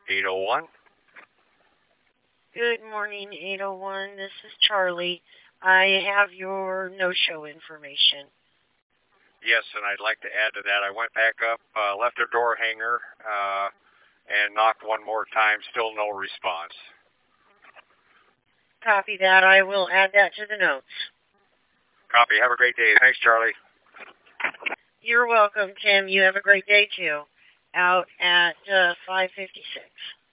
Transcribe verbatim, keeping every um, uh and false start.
eight oh one. Good morning, eight oh one. This is Charlie. I have your no-show information. Yes, and I'd like to add to that. I went back up, uh, left a door hanger, uh, and knocked one more time. Still no response. Copy that. I will add that to the notes. Copy. Have a great day. Thanks, Charlie. You're welcome, Tim. You have a great day, too. Out at uh, five fifty-six.